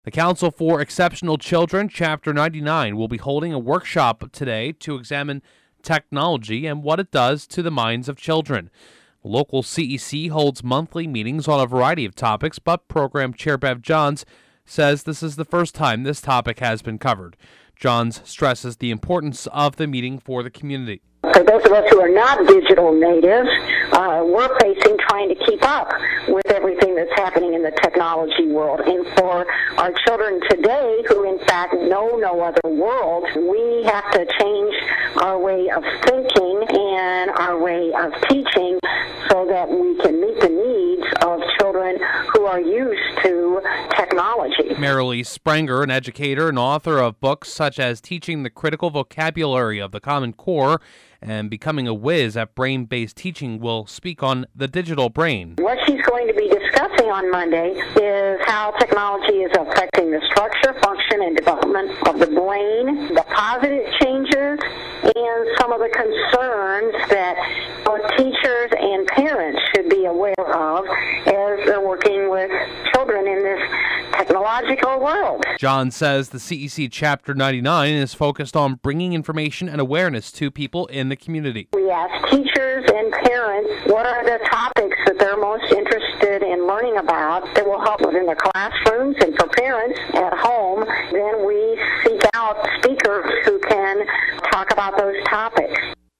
The Council for Exceptional Children, Chapter 99, will be holding a workshop today to examine technology and what it does to the minds of children. The local CEC holds monthly meetings on a variety of topics, but Program Chair Bev Johns says this is the first time this topic has been covered. Johns stresses the importance of the meeting for the community. For those of us who are not digital natives, we're facing trying to keep up with everything that's happening in the technology world. And for our children today, who in fact know no other world, we have to change our way of thinking and our way of teaching so that we can meet the needs of children who are used to technology. Marilee Sprenger, an educator and author of books such as Teaching the Critical Vocabulary of the Common Core and Becoming a Whiz at Brain-Based Teaching, will speak on the digital brain. What she's going to be discussing on Monday is how technology is affecting the structure, function, and development of the brain, the positive changes, and some of the concerns that both teachers and parents should be aware of as they're working with children in this technological world. John says the CEC Chapter 99 is focused on bringing information and awareness to people in the community. We ask teachers and parents what are the topics that they're most interested in learning about that will help within their classrooms, and for parents at home, then we seek out speakers who can talk about those topics.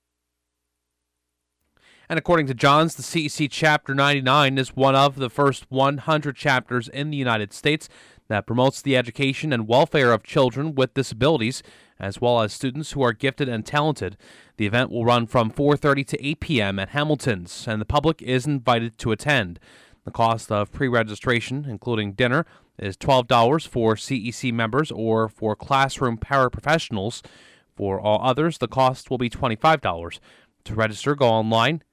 And according to Johns, the CEC Chapter 99 is one of the first 100 chapters in the United States that promotes the education and welfare of children with disabilities, as well as students who are gifted and talented. The event will run from 4:30 to 8 p.m. at Hamilton's, and the public is invited to attend. The cost of pre-registration, including dinner, is $12 for CEC members or for classroom paraprofessionals. For all others, the cost will be $25. To register, go online,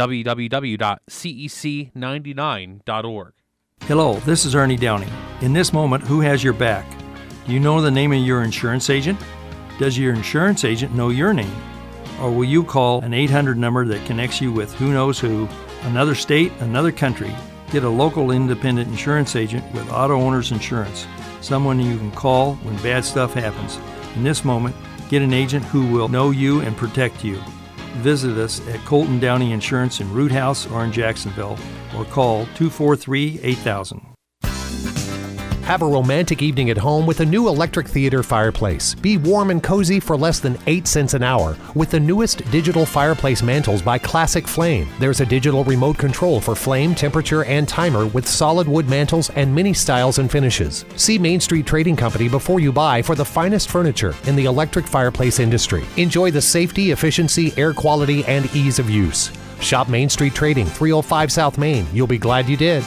www.cec99.org. Hello, this is Ernie Downey. In this moment, who has your back? Do you know the name of your insurance agent? Does your insurance agent know your name? Or will you call an 800 number that connects you with who knows who, another state, another country? Get a local independent insurance agent with Auto Owners Insurance, someone you can call when bad stuff happens. In this moment, get an agent who will know you and protect you. Visit us at Colton Downey Insurance in Root House or in Jacksonville, or call 243-8000. Have a romantic evening at home with a new electric theater fireplace. Be warm and cozy for less than 8 cents an hour with the newest digital fireplace mantles by Classic Flame. There's a digital remote control for flame, temperature, and timer with solid wood mantles and many styles and finishes. See Main Street Trading Company before you buy for the finest furniture in the electric fireplace industry. Enjoy the safety, efficiency, air quality, and ease of use. Shop Main Street Trading, 305 South Main. You'll be glad you did.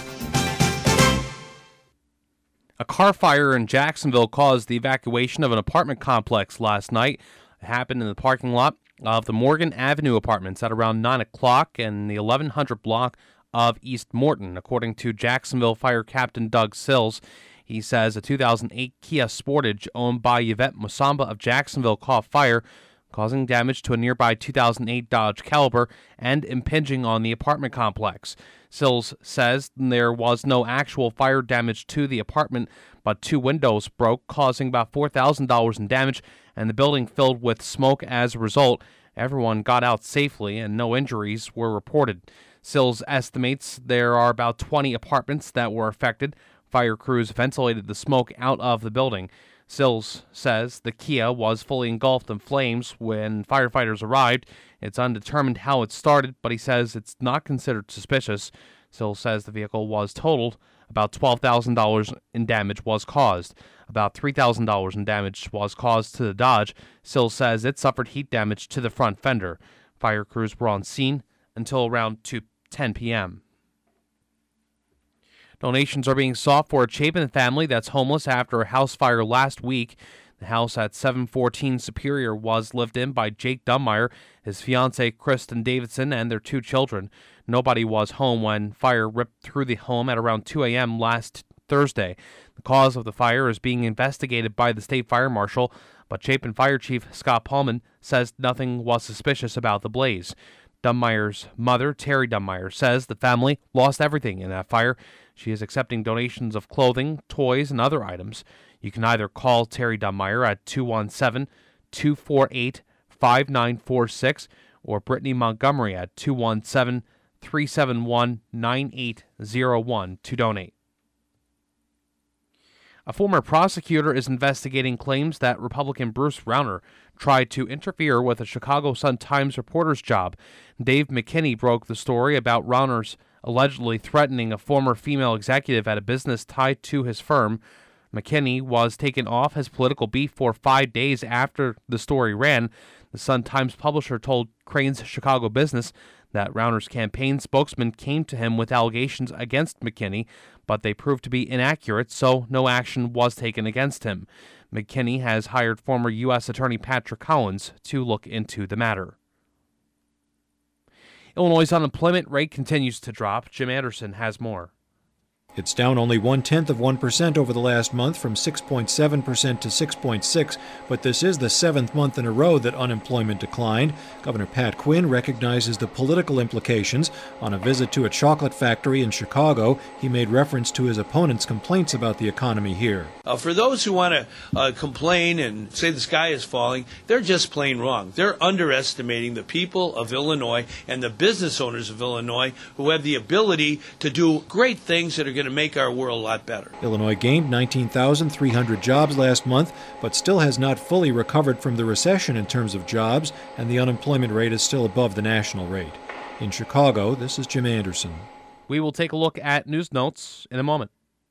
A car fire in Jacksonville caused the evacuation of an apartment complex last night. It happened in the parking lot of the Morgan Avenue Apartments at around 9 o'clock in the 1100 block of East Morton, according to Jacksonville Fire Captain Doug Sills. He says a 2008 Kia Sportage owned by Yvette Musamba of Jacksonville caught fire, causing damage to a nearby 2008 Dodge Caliber and impinging on the apartment complex. Sills says there was no actual fire damage to the apartment, but 2 windows broke, causing about $4,000 in damage, and the building filled with smoke as a result. Everyone got out safely, and no injuries were reported. Sills estimates there are about 20 apartments that were affected. Fire crews ventilated the smoke out of the building. Sills says the Kia was fully engulfed in flames when firefighters arrived. It's undetermined how it started, but he says it's not considered suspicious. Sills says the vehicle was totaled. About $12,000 in damage was caused. About $3,000 in damage was caused to the Dodge. Sills says it suffered heat damage to the front fender. Fire crews were on scene until around 10 p.m. Donations are being sought for a Chapin family that's homeless after a house fire last week. The house at 714 Superior was lived in by Jake Dunmeyer, his fiancee Kristen Davidson, and their 2 children. Nobody was home when fire ripped through the home at around 2 a.m. last Thursday. The cause of the fire is being investigated by the state fire marshal, but Chapin Fire Chief Scott Paulman says nothing was suspicious about the blaze. Dunmeyer's mother, Terry Dunmeyer, says the family lost everything in that fire. She is accepting donations of clothing, toys, and other items. You can either call Terry Dunmeyer at 217-248-5946 or Brittany Montgomery at 217-371-9801 to donate. A former prosecutor is investigating claims that Republican Bruce Rauner tried to interfere with a Chicago Sun-Times reporter's job. Dave McKinney broke the story about Rauner's allegedly threatening a former female executive at a business tied to his firm. McKinney was taken off his political beat for 5 days after the story ran. The Sun-Times publisher told Crain's Chicago Business that Rauner's campaign spokesman came to him with allegations against McKinney, but they proved to be inaccurate, so no action was taken against him. McKinney has hired former U.S. Attorney Patrick Collins to look into the matter. Illinois' unemployment rate continues to drop. Jim Anderson has more. It's down only 0.1% over the last month, from 6.7% to 6.6%, but this is the 7th month in a row that unemployment declined. Governor Pat Quinn recognizes the political implications. On a visit to a chocolate factory in Chicago, he made reference to his opponent's complaints about the economy here. For those who want to complain and say the sky is falling, they're just plain wrong. They're underestimating the people of Illinois and the business owners of Illinois who have the ability to do great things that are going to make our world a lot better. Illinois gained 19,300 jobs last month, but still has not fully recovered from the recession in terms of jobs, and the unemployment rate is still above the national rate. In Chicago, this is Jim Anderson. We will take a look at news notes in a moment.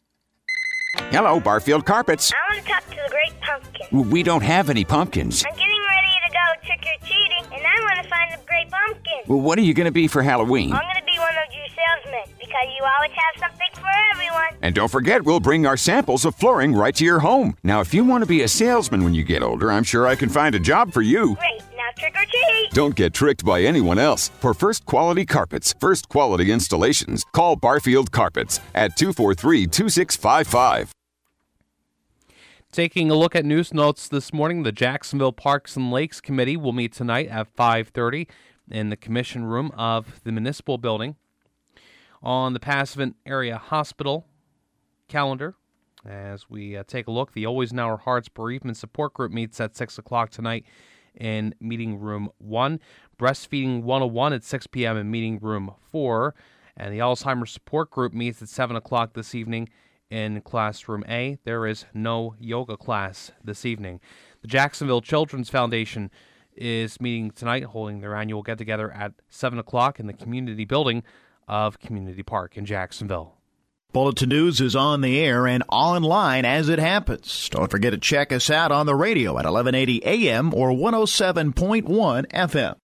Hello, Barfield Carpets. I want to talk to the Great Pumpkin. We don't have any pumpkins. I'm getting ready to go trick-or-treating, and I want to find the Great Pumpkin. Well, what are you going to be for Halloween? I'm going to be one of your salesmen, because you always have something for everyone. And don't forget, we'll bring our samples of flooring right to your home. Now, if you want to be a salesman when you get older, I'm sure I can find a job for you. Great, now trick-or-treat. Don't get tricked by anyone else. For first quality carpets, first quality installations, call Barfield Carpets at 243-2655. Taking a look at news notes this morning, the Jacksonville Parks and Lakes Committee will meet tonight at 5:30 in the commission room of the municipal building. On the Passavant Area Hospital calendar, as we take a look, the Always in Our Hearts Bereavement Support Group meets at 6 o'clock tonight in Meeting Room 1. Breastfeeding 101 at 6 p.m. in Meeting Room 4. And the Alzheimer's Support Group meets at 7 o'clock this evening in Classroom A. There is no yoga class this evening. The Jacksonville Children's Foundation is meeting tonight, holding their annual get-together at 7 o'clock in the community building of Community Park in Jacksonville. Bulletin News is on the air and online as it happens. Don't forget to check us out on the radio at 1180 AM or 107.1 FM.